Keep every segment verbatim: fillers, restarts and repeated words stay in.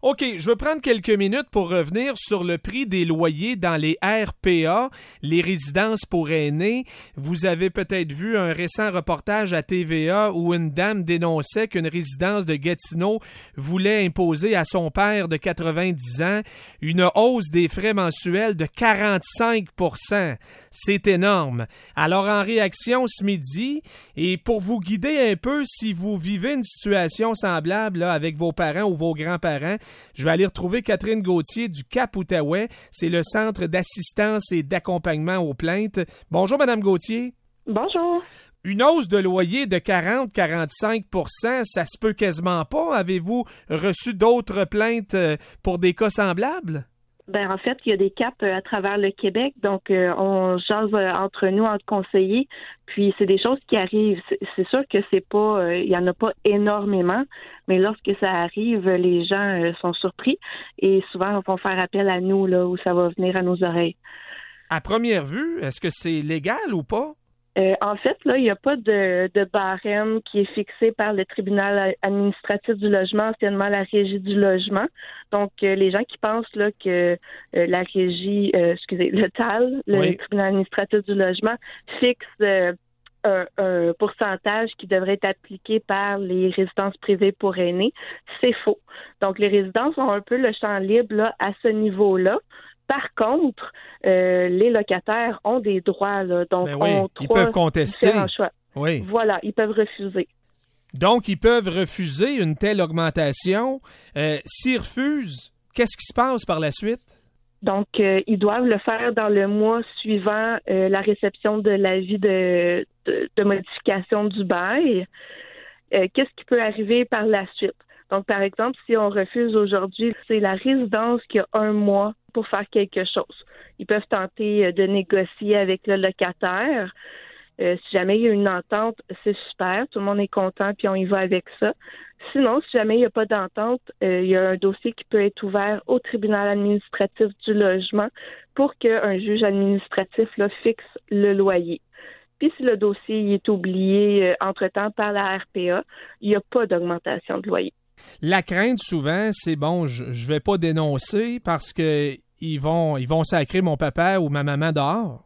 OK, je veux prendre quelques minutes pour revenir sur le prix des loyers dans les R P A, les résidences pour aînés. Vous avez peut-être vu un récent reportage à T V A où une dame dénonçait qu'une résidence de Gatineau voulait imposer à son père de quatre-vingt-dix ans une hausse des frais mensuels de quarante-cinq pour cent. C'est énorme. Alors, en réaction ce midi, et pour vous guider un peu si vous vivez une situation semblable là, avec vos parents ou vos grands-parents, je vais aller retrouver Catherine Gauthier du Cap-Outaouais. C'est le Centre d'assistance et d'accompagnement aux plaintes. Bonjour, Madame Gauthier. Bonjour. Une hausse de loyer de quarante à quarante-cinq pour cent, ça se peut quasiment pas. Avez-vous reçu d'autres plaintes pour des cas semblables? Ben en fait, il y a des caps à travers le Québec, donc euh, on jase entre nous, entre conseillers, puis c'est des choses qui arrivent. C'est, c'est sûr que c'est pas, euh, il y en a pas énormément, mais lorsque ça arrive, les gens euh, sont surpris et souvent vont faire appel à nous là où ça va venir à nos oreilles. À première vue, est-ce que c'est légal ou pas? Euh, en fait, là, il n'y a pas de, de barème qui est fixé par le tribunal administratif du logement, anciennement la Régie du logement. Donc, euh, les gens qui pensent là que euh, la Régie, euh, excusez, le T A L, le oui. tribunal administratif du logement, fixe euh, un, un pourcentage qui devrait être appliqué par les résidences privées pour aînés, c'est faux. Donc, les résidences ont un peu le champ libre là, à ce niveau-là. Par contre, euh, les locataires ont des droits, là, donc ben oui, ont ils trois peuvent contester. choix. Oui. Voilà, ils peuvent refuser. Donc, ils peuvent refuser une telle augmentation. Euh, s'ils refusent, qu'est-ce qui se passe par la suite? Donc, euh, ils doivent le faire dans le mois suivant euh, la réception de l'avis de, de, de modification du bail. Euh, qu'est-ce qui peut arriver par la suite? Donc, par exemple, si on refuse aujourd'hui, c'est la résidence qui a un mois pour faire quelque chose. Ils peuvent tenter de négocier avec le locataire. Euh, si jamais il y a une entente, c'est super. Tout le monde est content, puis on y va avec ça. Sinon, si jamais il n'y a pas d'entente, euh, il y a un dossier qui peut être ouvert au tribunal administratif du logement pour qu'un juge administratif là, fixe le loyer. Puis si le dossier est oublié euh, entre-temps par la R P A, il n'y a pas d'augmentation de loyer. La crainte, souvent, c'est bon, je ne vais pas dénoncer parce que ils vont, ils vont sacrer mon papa ou ma maman dehors.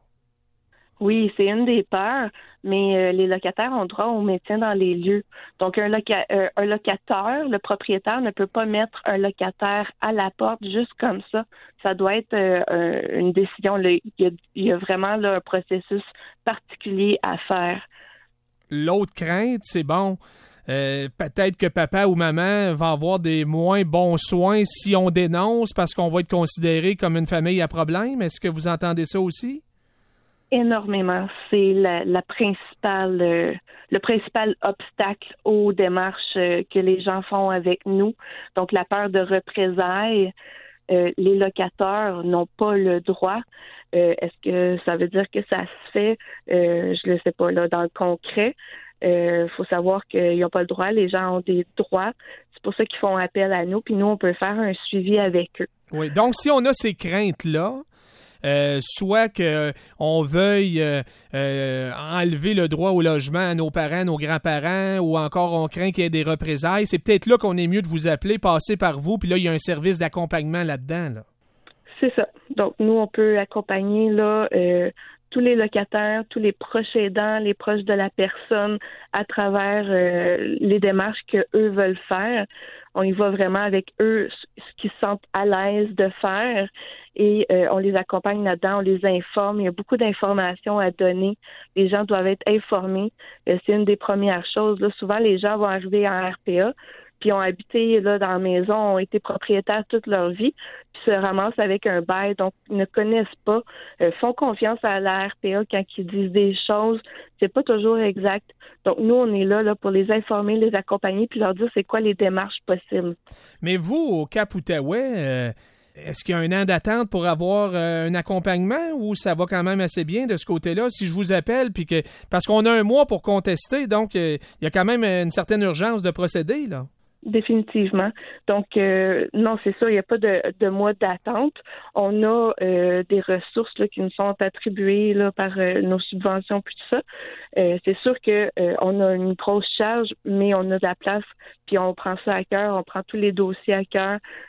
Oui, c'est une des peurs, mais euh, les locataires ont droit au maintien dans les lieux. Donc, un, loca- euh, un locataire, le propriétaire ne peut pas mettre un locataire à la porte juste comme ça. Ça doit être euh, un, une décision. Là, il, y a, il y a vraiment là, un processus particulier à faire. L'autre crainte, c'est bon, euh, peut-être que papa ou maman va avoir des moins bons soins si on dénonce parce qu'on va être considéré comme une famille à problème. Est-ce que vous entendez ça aussi? Énormément. C'est la, la principale, euh, le principal obstacle aux démarches euh, que les gens font avec nous. Donc, la peur de représailles. Euh, les locataires n'ont pas le droit. Euh, est-ce que ça veut dire que ça se fait? Euh, je ne sais pas, là, dans le concret. Il euh, faut savoir qu'ils n'ont pas le droit. Les gens ont des droits. C'est pour ça qu'ils font appel à nous. Puis nous, on peut faire un suivi avec eux. Oui. Donc, si on a ces craintes-là, Euh, soit qu'on veuille euh, euh, enlever le droit au logement à nos parents, nos grands-parents, ou encore on craint qu'il y ait des représailles, c'est peut-être là qu'on est mieux de vous appeler, passer par vous, puis là, il y a un service d'accompagnement là-dedans. Là. C'est ça. Donc, nous, on peut accompagner là euh, tous les locataires, tous les proches aidants, les proches de la personne à travers euh, les démarches qu'eux veulent faire. On y va vraiment avec eux, ce qu'ils se sentent à l'aise de faire et euh, on les accompagne là-dedans, on les informe. Il y a beaucoup d'informations à donner. Les gens doivent être informés. Euh, c'est une des premières choses. Là, souvent, les gens vont arriver en R P A puis ont habité là dans la maison, ont été propriétaires toute leur vie, puis se ramassent avec un bail, donc ils ne connaissent pas, euh, font confiance à la R P A quand ils disent des choses, c'est pas toujours exact. Donc nous, on est là, là pour les informer, les accompagner, puis leur dire c'est quoi les démarches possibles. Mais vous, au Cap-Outaouais, euh, est-ce qu'il y a un an d'attente pour avoir euh, un accompagnement ou ça va quand même assez bien de ce côté-là? Si je vous appelle, puis que parce qu'on a un mois pour contester, donc il euh, y a quand même une certaine urgence de procéder, là. Définitivement. Donc, euh, non, c'est ça, il n'y a pas de, de mois d'attente. On a euh, des ressources là, qui nous sont attribuées là, par euh, nos subventions, puis tout ça. Euh, c'est sûr que euh, on a une grosse charge, mais on a de la place, puis on prend ça à cœur, on prend tous les dossiers à cœur.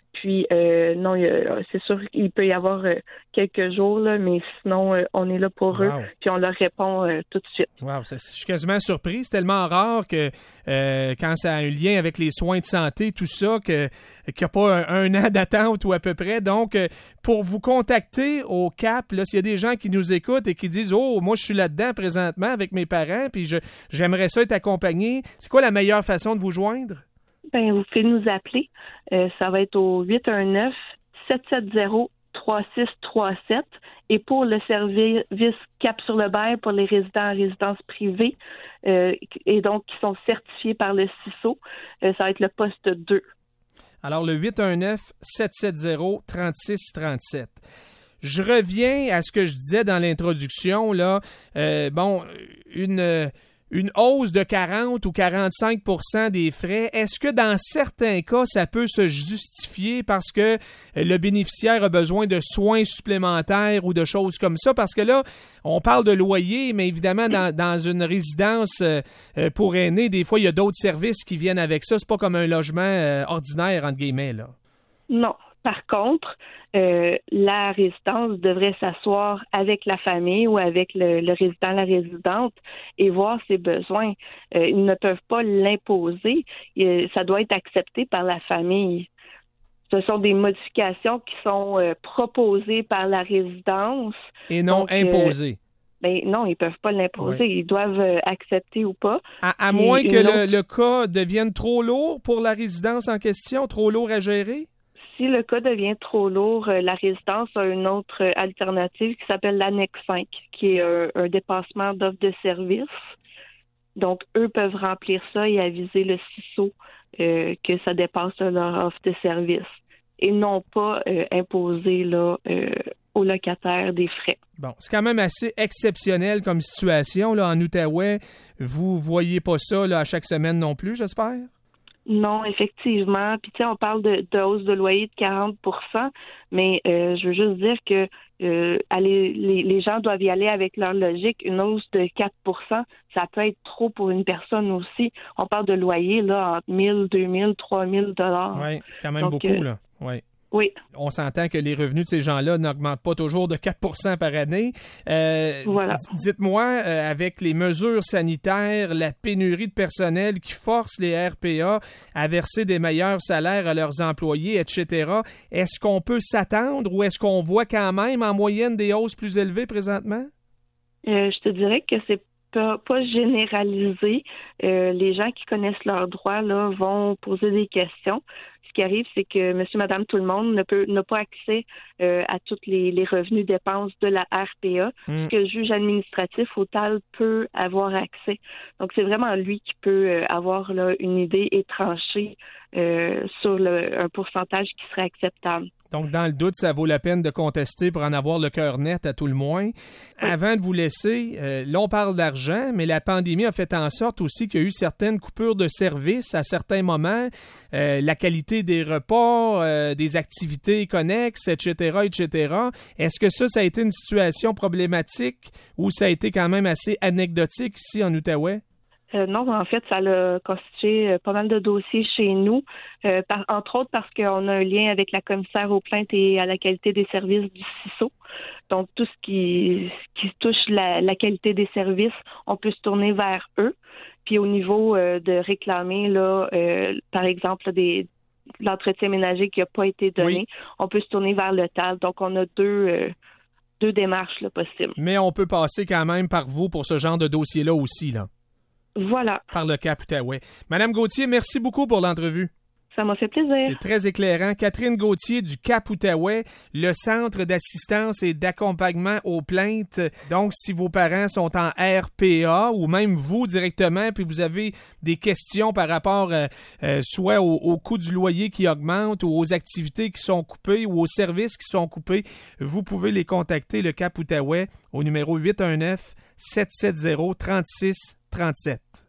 Puis, euh, non, il y a, c'est sûr qu'il peut y avoir euh, quelques jours, là, mais sinon, euh, on est là pour wow. eux, puis on leur répond euh, tout de suite. Wow, je suis quasiment surpris. C'est tellement rare que euh, quand ça a un lien avec les soins de santé, tout ça, que, qu'il n'y a pas un, un an d'attente ou à peu près. Donc, euh, pour vous contacter au C A P, là, s'il y a des gens qui nous écoutent et qui disent « Oh, moi, je suis là-dedans présentement avec mes parents, puis je, j'aimerais ça être accompagné », c'est quoi la meilleure façon de vous joindre? Ben, vous pouvez nous appeler. Euh, ça va être au huit un neuf, sept sept zéro, trois six trois sept. Et pour le service C A P sur le bail pour les résidents en résidence privée, euh, et donc qui sont certifiés par le C I S O, euh, ça va être le poste deux. Alors, le huit un neuf, sept sept zéro, trois six trois sept. Je reviens à ce que je disais dans l'introduction, là. Euh, bon, une... Une hausse de quarante ou quarante-cinq pour cent des frais, est-ce que dans certains cas, ça peut se justifier parce que le bénéficiaire a besoin de soins supplémentaires ou de choses comme ça? Parce que là, on parle de loyer, mais évidemment, dans, dans une résidence euh, pour aînés, des fois, il y a d'autres services qui viennent avec ça. C'est pas comme un logement euh, ordinaire, entre guillemets, là. Non. Par contre, euh, la résidence devrait s'asseoir avec la famille ou avec le, le résident, la résidente et voir ses besoins. Euh, ils ne peuvent pas l'imposer. Il, ça doit être accepté par la famille. Ce sont des modifications qui sont euh, proposées par la résidence. Et non Donc, imposées. Euh, ben non, ils ne peuvent pas l'imposer. Oui. Ils doivent euh, accepter ou pas. À, à moins que autre... le, le cas devienne trop lourd pour la résidence en question, trop lourd à gérer? Si le cas devient trop lourd, la résidence a une autre alternative qui s'appelle l'annexe cinq, qui est un, un dépassement d'offre de service. Donc, eux peuvent remplir ça et aviser le C I S O euh, que ça dépasse leur offre de service et non pas euh, imposer là, euh, aux locataires des frais. Bon, c'est quand même assez exceptionnel comme situation là, en Outaouais. Vous voyez pas ça là, à chaque semaine non plus, j'espère? Non, effectivement. Puis, tu sais, on parle de, de hausse de loyer de quarante pour cent, mais euh, je veux juste dire que euh, aller, les, les gens doivent y aller avec leur logique. Une hausse de quatre pour cent, ça peut être trop pour une personne aussi. On parle de loyer, là, entre mille, deux mille, trois mille dollars. Oui, c'est quand même Donc, beaucoup, euh, là. Oui. Oui. On s'entend que les revenus de ces gens-là n'augmentent pas toujours de quatre pour cent par année. Euh, voilà. d- dites-moi, euh, avec les mesures sanitaires, la pénurie de personnel qui force les R P A à verser des meilleurs salaires à leurs employés, et cetera, est-ce qu'on peut s'attendre ou est-ce qu'on voit quand même en moyenne des hausses plus élevées présentement? Euh, je te dirais que c'est pas, pas généralisé. Euh, les gens qui connaissent leurs droits là, vont poser des questions. Ce qui arrive, c'est que monsieur, madame, tout le monde ne peut n'a pas accès euh, à tous les, les revenus dépenses de la R P A, mm. que le juge administratif au T A L peut avoir accès. Donc, c'est vraiment lui qui peut euh, avoir là, une idée et trancher euh, sur le, un pourcentage qui serait acceptable. Donc, dans le doute, ça vaut la peine de contester pour en avoir le cœur net à tout le moins. Oui. Avant de vous laisser, euh, là, on parle d'argent, mais la pandémie a fait en sorte aussi qu'il y a eu certaines coupures de services à certains moments. Euh, la qualité des repas, euh, des activités connexes, et cetera, et cetera. Est-ce que ça, ça a été une situation problématique ou ça a été quand même assez anecdotique ici en Outaouais? Euh, non, en fait, ça a constitué euh, pas mal de dossiers chez nous, euh, par, entre autres parce qu'on a un lien avec la commissaire aux plaintes et à la qualité des services du C I S O. Donc, tout ce qui, qui touche la, la qualité des services, on peut se tourner vers eux. Puis au niveau euh, de réclamer, là, euh, par exemple, des l'entretien ménager qui n'a pas été donné, oui. on peut se tourner vers le T A L. Donc, on a deux... Euh, deux démarches là, possibles. Mais on peut passer quand même par vous pour ce genre de dossier-là aussi, là. Voilà. Par le C A P Outaouais. Madame Gauthier, merci beaucoup pour l'entrevue. Ça m'a fait plaisir. C'est très éclairant. Catherine Gauthier du C A P Outaouais, le Centre d'assistance et d'accompagnement aux plaintes. Donc, si vos parents sont en R P A ou même vous directement, puis vous avez des questions par rapport euh, euh, soit au, au coût du loyer qui augmente ou aux activités qui sont coupées ou aux services qui sont coupés, vous pouvez les contacter, le C A P Outaouais, au numéro huit un neuf, sept sept zéro, trois six trois sept.